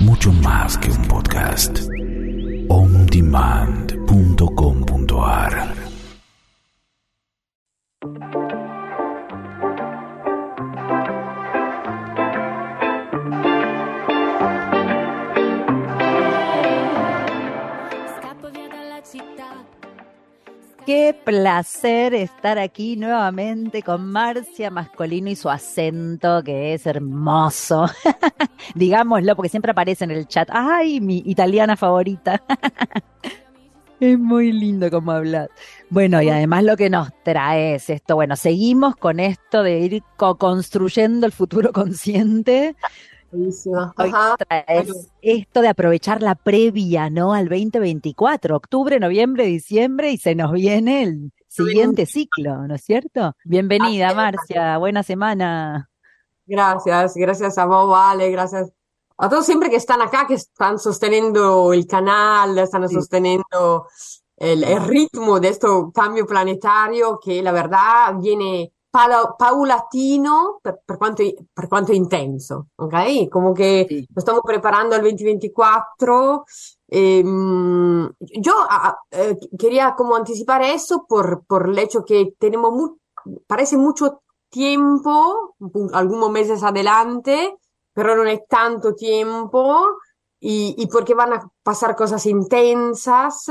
mucho más que un podcast. ondemand.com.ar. Qué placer estar aquí nuevamente con Marcia Mascolino y su acento, que es hermoso. Digámoslo, porque siempre aparece en el chat. ¡Ay, mi italiana favorita! Es muy lindo como hablas. Bueno, y además lo que nos trae es esto. Bueno, seguimos con esto de ir co-construyendo el futuro consciente. Buenísimo. Hoy Ajá. traes Bueno, esto de aprovechar la previa, ¿no? Al 2024, octubre, noviembre, diciembre, y se nos viene el siguiente ciclo, ¿no es cierto? Bienvenida, Marcia, buena semana. gracias a vos, Vale, gracias a todos siempre que están acá, que están sosteniendo el canal, están Sí. sosteniendo el ritmo de este cambio planetario que la verdad viene paulatino per quanto intenso, ¿ok? Como que Sí. lo estamos preparando al 2024. Yo quería como anticipar eso por el hecho que tenemos parece mucho tiempo, algunos meses adelante, pero no es tanto tiempo y porque van a pasar cosas intensas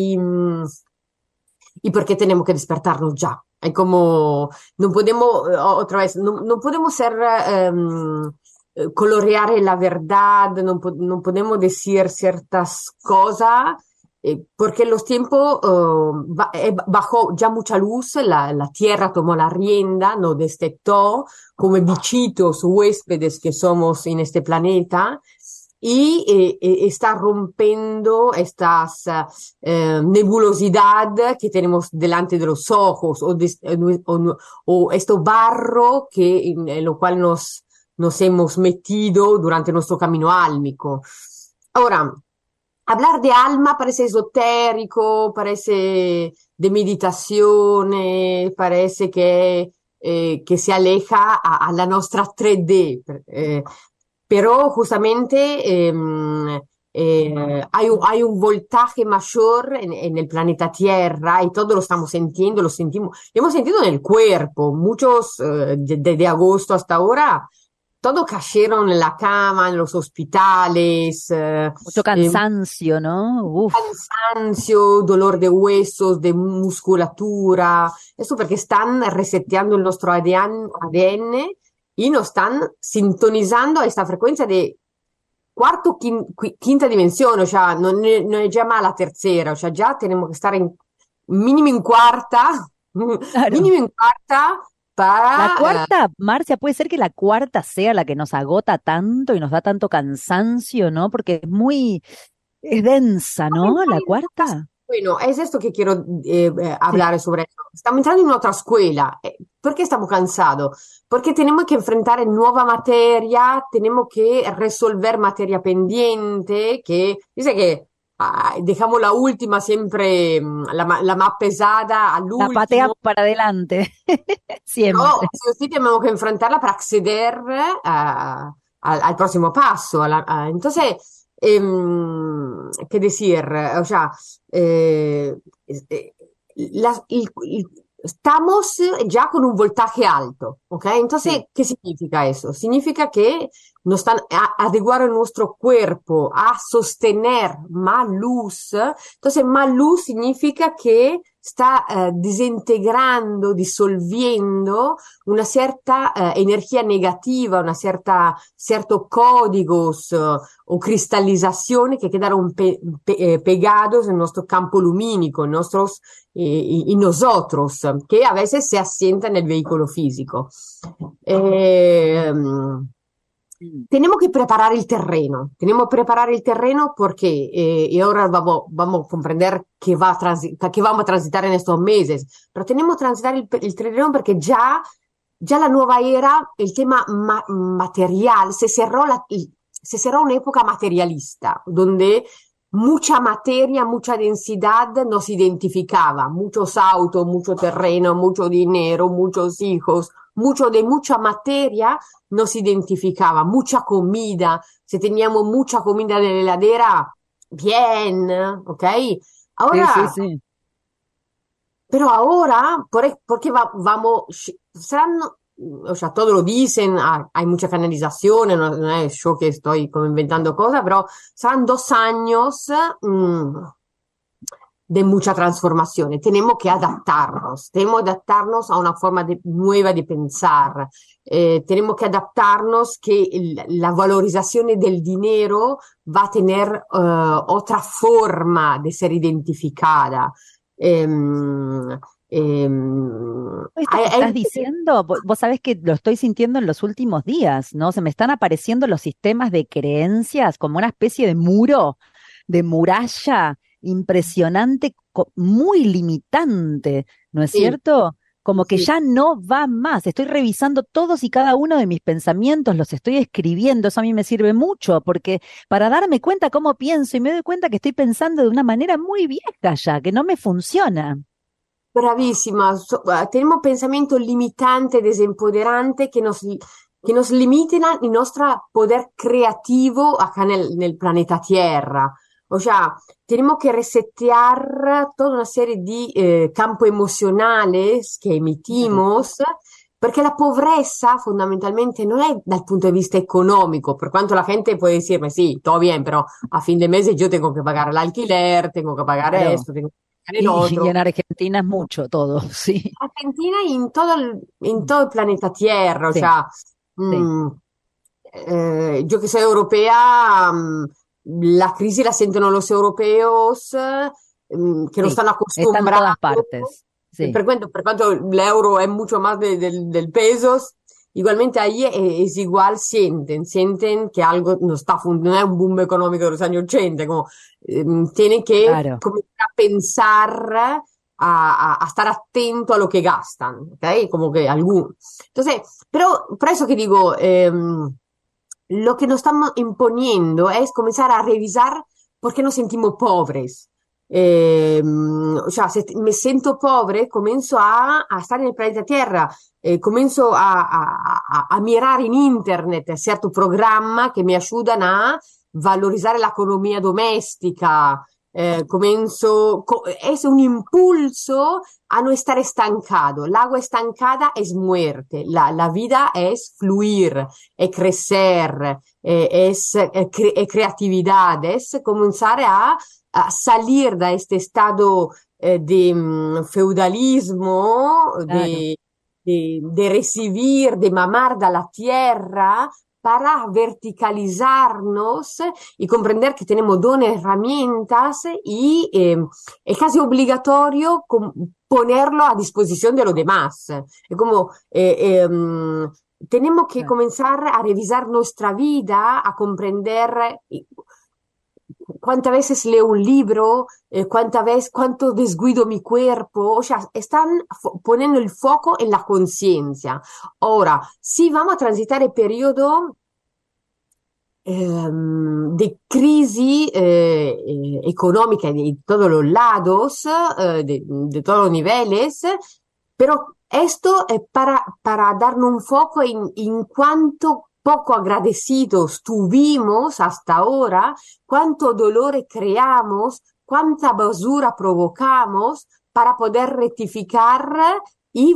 y porque tenemos que despertarnos ya. Es como, no podemos, otra vez, no podemos ser, colorear la verdad, no podemos decir ciertas cosas, porque los tiempos, bajó ya mucha luz, la tierra tomó la rienda, nos destetó como bichitos huéspedes que somos en este planeta y está rompiendo estas nebulosidad que tenemos delante de los ojos o este barro en lo cual nos hemos metido durante nuestro camino álmico. Ahora, hablar de alma parece esotérico, parece de meditazione, parece que se aleja a la nostra 3D. Pero justamente hay un voltaje mayor en el planeta Tierra y todo lo estamos sintiendo, lo sentimos, lo hemos sentido en el cuerpo. Muchos de agosto hasta ahora, todos cayeron en la cama, en los hospitales, Mucho cansancio, ¿no? Uf, cansancio, dolor de huesos, de musculatura. Eso porque están reseteando el nuestro ADN y nos están sintonizando a esta frecuencia de quinta dimensión, o sea, no es ya más la tercera, o sea, ya tenemos que estar mínimo en cuarta, claro. mínimo en cuarta La para... cuarta, Marcia, puede ser que la cuarta sea la que nos agota tanto y nos da tanto cansancio, ¿no? Porque es densa, ¿no? La cuarta. Bueno, es esto que quiero hablar sobre eso. Estamos entrando en otra escuela. ¿Por qué estamos cansados? Porque tenemos que enfrentar nueva materia, tenemos que resolver materia pendiente, que dice que dejamos la última siempre, la más pesada La patea all'ultimo. para adelante, Però siempre. sí o sí tenemos que enfrentarla para acceder al próximo paso. Entonces, ¿qué decir? O sea, estamos ya con un voltaje alto, ¿ok? Entonces, Sí. ¿qué significa eso? Significa que nos están a adecuar nuestro cuerpo a sostener más luz. Entonces, más luz significa que está desintegrando, disolviendo una cierta energía negativa, una ciertos códigos o cristalizaciones que quedaron pegados en nuestro campo lumínico, y nosotros, que a veces se asienta en el vehículo físico. Eh, Tenemos que preparar el terreno porque, y ahora vamos a comprender que vamos a transitar en estos meses, pero tenemos que transitar el terreno porque ya la nueva era, el tema material, se cerró una época materialista, donde mucha materia, mucha densidad nos identificaba, muchos autos, mucho terreno, mucho dinero, muchos hijos, mucha materia, nos identificaba, mucha comida. Si teníamos mucha comida en la heladera, bien, ¿ok? Sí, sí, Ahora, sí. pero ahora, porque vamos, saranno, o sea, todos lo dicen, hay mucha canalización, no es yo que estoy como inventando cosas, pero serán 2 años de mucha transformación. Tenemos que adaptarnos a una forma nueva de pensar. Tenemos que adaptarnos que la valorización del dinero va a tener otra forma de ser identificada. Ehm, Esto que estás diciendo, vos sabés que lo estoy sintiendo en los últimos días, ¿no? Se me están apareciendo los sistemas de creencias como una especie de muro, de muralla impresionante, muy limitante, ¿no es sí, cierto? sí, Como que sí. ya no va más. Estoy revisando todos y cada uno de mis pensamientos, los estoy escribiendo. Eso a mí me sirve mucho porque para darme cuenta cómo pienso y me doy cuenta que estoy pensando de una manera muy vieja ya, que no me funciona. Bravissima, tenemos pensamiento limitante, desempoderante que nos limitan il nostro poder creativo acá nel planeta Tierra. O sea, tenemos que resetear toda una serie di campo emocionales que Claro. emitimos, perché la pobreza fondamentalmente non è dal punto di vista económico, per quanto la gente puede decirme, sí, todo bien, pero a fin de mes yo tengo que pagar el alquiler, tengo que pagar Claro. esto, tengo que pagar el Y otro. en Argentina es mucho todo, sí, Argentina y en todo el planeta Tierra, o sí, sea, sí, mm, yo que soy europea, la crisis la sienten los europeos que no sí. están Está en acostumbrados. todas partes, sí. Per quanto l'euro è mucho más del pesos, igualmente ahí es igual, sienten que algo no está, no es un boom económico de los años 80, como tienen que Claro, comenzar a pensar, a estar atento a lo que gastan, ¿ok? Como que algún. Entonces, pero por eso que digo, lo que nos estamos imponiendo es comenzar a revisar por qué nos sentimos pobres. O sea, se me siento pobre, comienzo a stare nel pianeta Terra, comienzo a mirar in internet certi programmi che mi aiutano a valorizzare l'economia domestica. Es un impulso a no estar estancado. El agua estancada es muerte. La vida es fluir, es crecer, es creatividad, es comenzar a salir de este estado de feudalismo, claro. de recibir, de mamar de la tierra para verticalizarnos y comprender que tenemos dones, herramientas y es casi obligatorio ponerlo a disposición de los demás. Es como tenemos que Claro. comenzar a revisar nuestra vida, a comprender cuántas veces leo un libro, cuánto descuido mi cuerpo, o sea, están poniendo el foco en la conciencia. Ahora, si vamos a transitar el periodo de crisis económica de todos los lados, de todos los niveles, pero esto es para darnos un foco en cuánto poco agradecidos tuvimos hasta ahora, cuánto dolor creamos, cuánta basura provocamos para poder rectificar y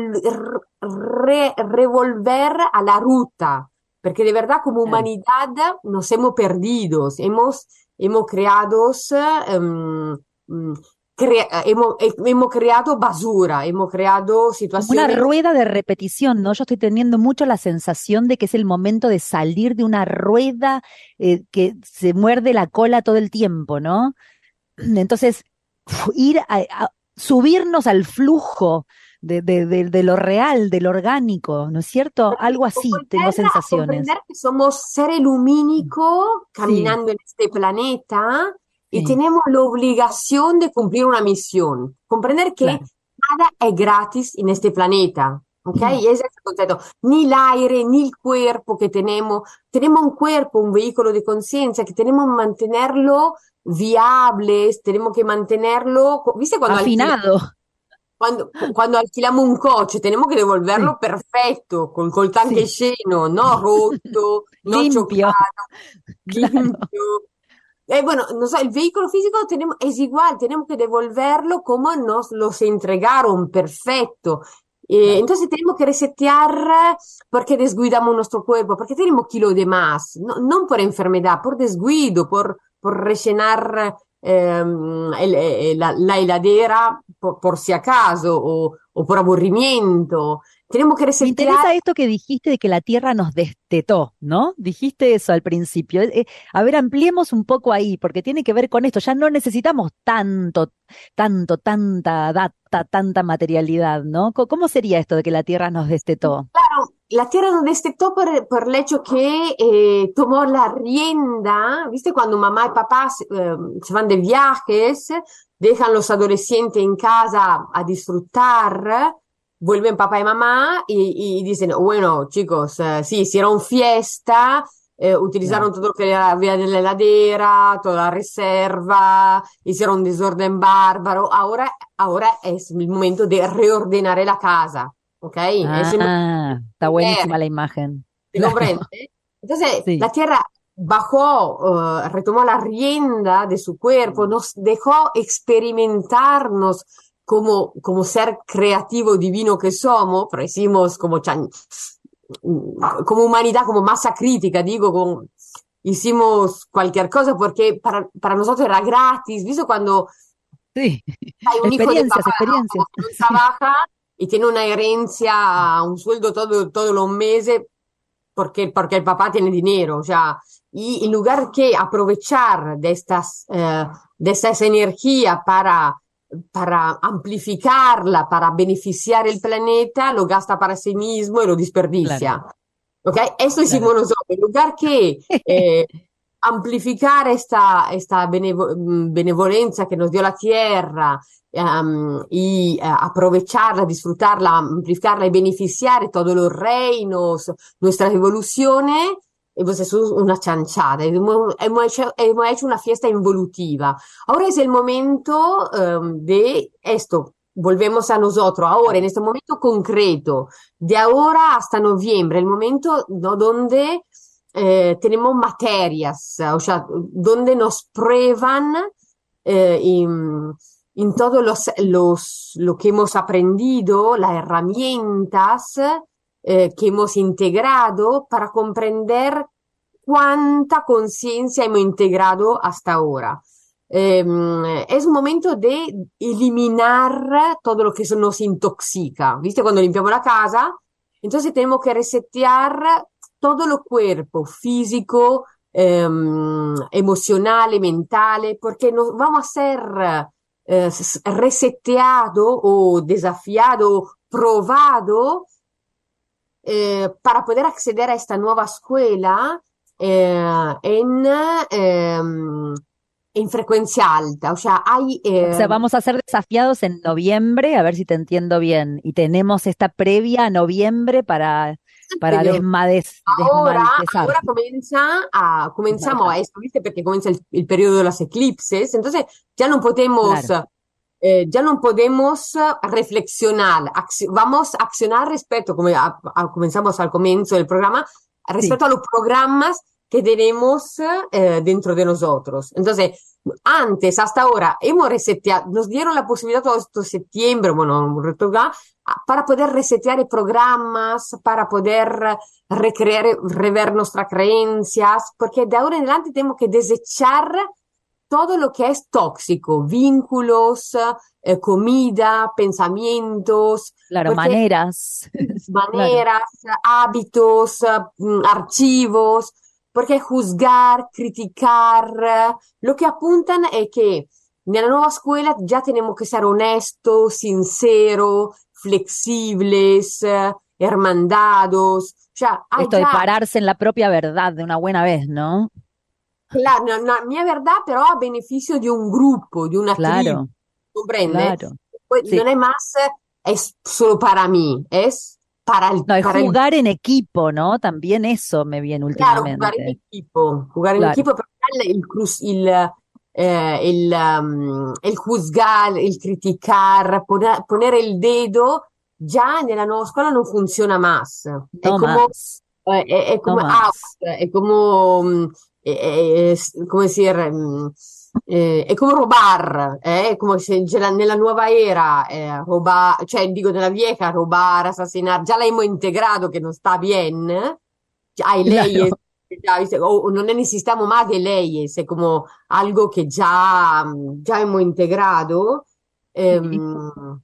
revolver a la ruta. Porque de verdad como Claro. humanidad nos hemos perdido, hemos creado, hemos creado basura, hemos creado Como una situaciones. rueda de repetición, ¿no? Yo estoy teniendo mucho la sensación de que es el momento de salir de una rueda que se muerde la cola todo el tiempo, ¿no? Entonces, ir a subirnos al flujo de lo real, de lo orgánico, ¿no es cierto? Algo así, tengo A sensaciones. comprender que somos seres lumínicos Sí, caminando en este planeta y sí, tenemos la obligación de cumplir una misión. Comprender que claro. nada es gratis en este planeta. ¿Ok? Y ese es el concepto. Ni el aire, ni el cuerpo que tenemos. Tenemos un cuerpo, un vehículo de conciencia que tenemos que mantenerlo viable, tenemos que mantenerlo. ¿Viste cuando alquilas? Afinado. Quando alquiliamo un coche, tenemos que Sí, devolverlo perfecto, col tanque sí, lleno, no roto, no limpio, chocado, claro. limpio. Bueno, no sé, el vehículo físico es igual, tenemos que devolverlo como nos los entregaron, perfecto. Claro. Entonces tenemos que resetear porque descuidamos nuestro cuerpo, porque tenemos kilos de más, no por enfermedad, por descuido, por rellenar la heladera por si acaso o por aburrimiento. Tenemos que Me resetear. interesa esto que dijiste de que la Tierra nos destetó, ¿no? Dijiste eso al principio. A ver, ampliemos un poco ahí, porque tiene que ver con esto. Ya no necesitamos tanta data, tanta materialidad, ¿no? ¿Cómo sería esto de que la Tierra nos destetó? Claro, la tierra non destetó por el hecho que tomó la rienda, ¿viste? Cuando mamá y papá se van de viajes, dejan los adolescentes en casa a disfrutar, vuelven papá y mamá y dicen, bueno, chicos, sí, hicieron fiesta, Claro, utilizaron todo lo que había en la heladera, toda la reserva, hicieron un desorden bárbaro, ahora es el momento de reordenar la casa. ¿Ok? Es el momento ah, está de buenísima ver, la imagen. ¿te Claro, comprende? Entonces, sí, la tierra bajó, retomó la rienda de su cuerpo, nos dejó experimentarnos como ser creativo divino que somos, pero hicimos como humanidad, como masa crítica, digo, hicimos cualquier cosa porque para nosotros era gratis, ¿viste? Cuando sí. hay un hijo de Experiencias, papá, ¿no? experiencias. Como que no trabaja y tiene una herencia, un sueldo todos los meses porque el papá tiene dinero, o sea, y en lugar que aprovechar de estas energías para amplificarla, para beneficiar el planeta, lo gasta para sí mismo y lo Claro, desperdicia. ¿Ok? Eso claro. hicimos nosotros. En lugar que amplificar esta benevolencia que nos dio la tierra y aprovecharla, disfrutarla, amplificarla y beneficiar todos los reinos, nuestras evoluciones, pues es una chanchada. Hemos hecho una fiesta involutiva. Ahora es el momento de esto. Volvemos a nosotros, ahora, en este momento concreto, de ahora hasta noviembre, el momento, ¿no? Donde tenemos materias, o sea, donde nos prueban en todo lo que hemos aprendido, las herramientas que hemos integrado para comprender cuánta conciencia hemos integrado hasta ahora. Es un momento de eliminar todo lo que nos intoxica. ¿Viste? Cuando limpiamos la casa, entonces tenemos que resetear todo el cuerpo, físico, emocional, mental, porque nos vamos a ser reseteado o desafiado, probado para poder acceder a esta nueva escuela en, en frecuencia alta. O sea, hay O sea, vamos a ser desafiados en noviembre, a ver si te entiendo bien. Y tenemos esta previa a noviembre para ahora, desmaltezar. ahora comenzamos Desmalezar. a esto, ¿viste? Porque comienza el periodo de las eclipses, entonces Claro, ya no podemos reflexionar, vamos a accionar respecto, como comenzamos al comienzo del programa, sí. respecto a los programas que tenemos dentro de nosotros. Entonces, antes, hasta ahora, hemos reseteado, nos dieron la posibilidad todo esto septiembre, bueno, un reto acá, para poder resetear programas, para poder recrear, rever nuestras creencias, porque de ahora en adelante tenemos que desechar todo lo que es tóxico, vínculos, comida, pensamientos, Claro, porque maneras. Claro. maneras, hábitos, archivos, porque juzgar, criticar, lo que apuntan es que nella nuova scuola ya tenemos que ser honestos, sinceros, flexibles, hermandados, o sea, hay Esto de ya pararse en la propia verdad de una buena vez, ¿no? la mia verità però a beneficio di un gruppo, di una tribu, Claro, comprende? claro. Poi Sí. non è más, es solo para mí, es No, es para el jugar en equipo, ¿no? También eso me viene claro, jugar en últimamente. equipo, Claro. perché il el juzgar, el criticar, poner el dedo, ya nella nuova scuola non funziona más. È No come, más, è no come out, más. è come, come dire, è come robar, è come se nella nuova era robar, cioè dico nella vieja robar, assassinar, già l'abbiamo integrato che non sta bien, hay Claro. leyes, ya, ¿viste? O no necesitamos más de leyes, es como algo que ya hemos integrado. Sí. Em,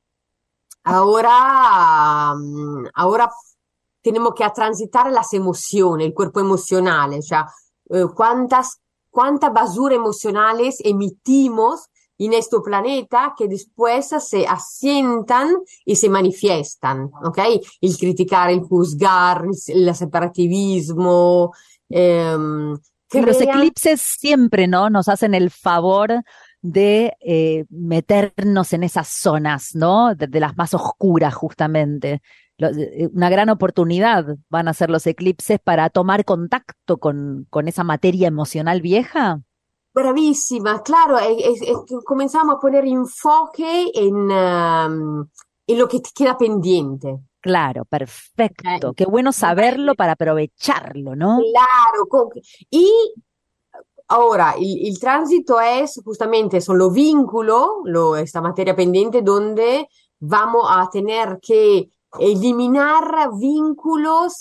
ahora tenemos que transitar las emociones, el cuerpo emocional, o sea, cuántas basuras emocionales emitimos en este planeta que después se asientan y se manifiestan, ¿ok? El criticar, el juzgar, el separativismo, Y los crean. eclipses siempre, ¿no? Nos hacen el favor de meternos en esas zonas, ¿no? De las más oscuras, justamente. Una gran oportunidad van a ser los eclipses para tomar contacto con esa materia emocional vieja. Bravissima, claro, comenzamos a poner enfoque en lo que te queda pendiente. Claro, ¿Ok? perfecto. Qué bueno saberlo para aprovecharlo, ¿no? Claro, y ahora el tránsito es justamente, son los vínculos, esta materia pendiente donde vamos a tener que eliminar vínculos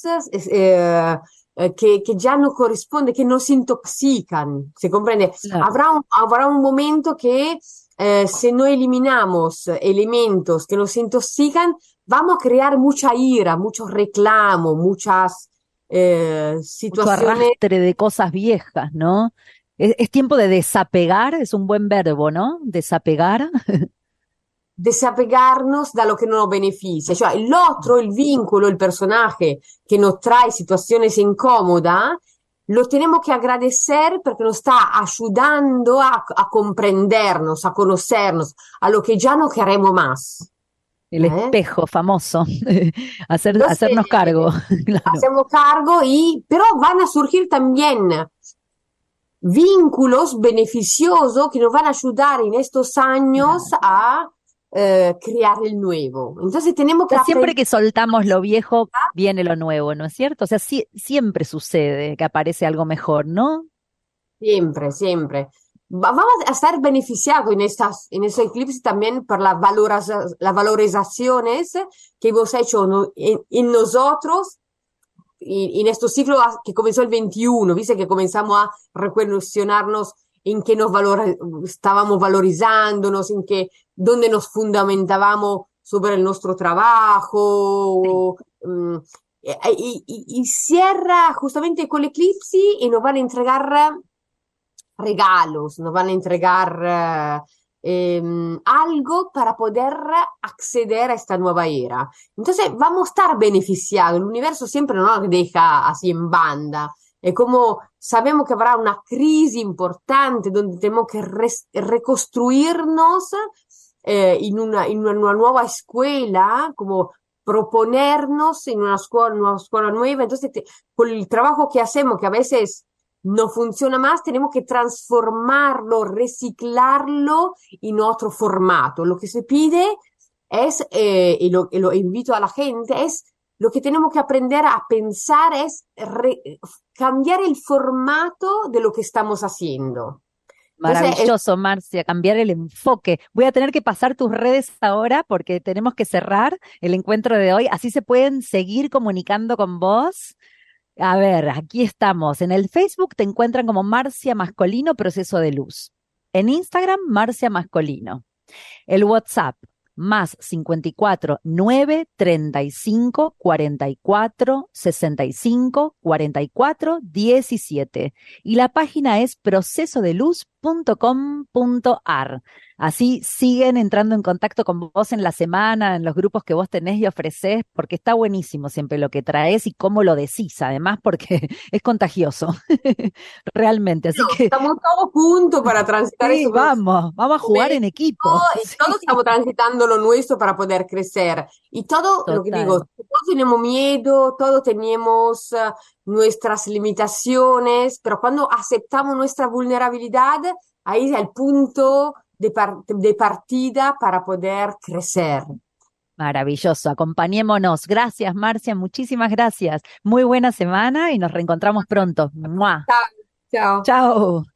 que ya no corresponden, que nos intoxican, ¿se comprende? Claro. Habrá un momento que si no eliminamos elementos que nos intoxican, vamos a crear mucha ira, muchos reclamos, muchas Mucho situaciones. arrastre de cosas viejas, ¿no? Es tiempo de desapegar, es un buen verbo, ¿no? Desapegar. Desapegarnos da lo que no nos beneficia, cioè l'altro, il vincolo, il personaje que nos trae situaciones incómodas, lo tenemos que agradecer porque nos está ayudando a comprendernos, a conocernos, a lo que ya no queremos más. El ¿Eh? espejo famoso, Entonces, hacernos cargo, claro. hacemos cargo pero van a surgir también vínculos beneficiosos que nos van a ayudar en estos años Claro. a crear el nuevo. Entonces tenemos O que sea, siempre aprender. que soltamos lo viejo, viene lo nuevo, ¿no es cierto? O sea, siempre sucede que aparece algo mejor, ¿no? Siempre, siempre. Vamos a estar beneficiados en estos eclipses también por las valorizaciones que hemos hecho en nosotros en estos ciclos que comenzó el 21, ¿viste? Que comenzamos a recuestionarnos en qué estábamos valorizándonos, dónde nos fundamentábamos sobre nuestro Sí. trabajo. Y cierra justamente con el eclipse y nos van a entregar regalos, nos van a entregar algo para poder acceder a esta nueva era. Entonces vamos a estar beneficiados, el universo siempre no nos deja así en banda. Es como sabemos que habrá una crisis importante donde tenemos que reconstruirnos en una nueva escuela, como proponernos en una escuela nueva. Entonces, con el trabajo que hacemos, que a veces no funciona más, tenemos que transformarlo, reciclarlo en otro formato. Lo que se pide es, y lo invito a la gente, es lo que tenemos que aprender a pensar es cambiar el formato de lo que estamos haciendo. Entonces, Maravilloso, Marcia, cambiar el enfoque. Voy a tener que pasar tus redes ahora porque tenemos que cerrar el encuentro de hoy. Así se pueden seguir comunicando con vos. A ver, aquí estamos. En el Facebook te encuentran como Marcia Mascolino Proceso de Luz. En Instagram, Marcia Mascolino. El WhatsApp, más 54 9 35 44 65 44 17. Y la página es procesodeluz.com.ar. Así siguen entrando en contacto con vos en la semana, en los grupos que vos tenés y ofrecés, porque está buenísimo siempre lo que traes y cómo lo decís, además, porque es contagioso, realmente. Así que estamos todos juntos para transitar sí, esos vamos a jugar momentos en equipo. y todos Sí, estamos transitando lo nuestro para poder crecer. Y todo, lo que digo, total. todos tenemos miedo, todos tenemos nuestras limitaciones, pero cuando aceptamos nuestra vulnerabilidad, ahí es el punto de partida para poder crecer. Maravilloso, acompañémonos. Gracias, Marcia, muchísimas gracias. Muy buena semana y nos reencontramos pronto. ¡Mua! Chao, chao. Chao.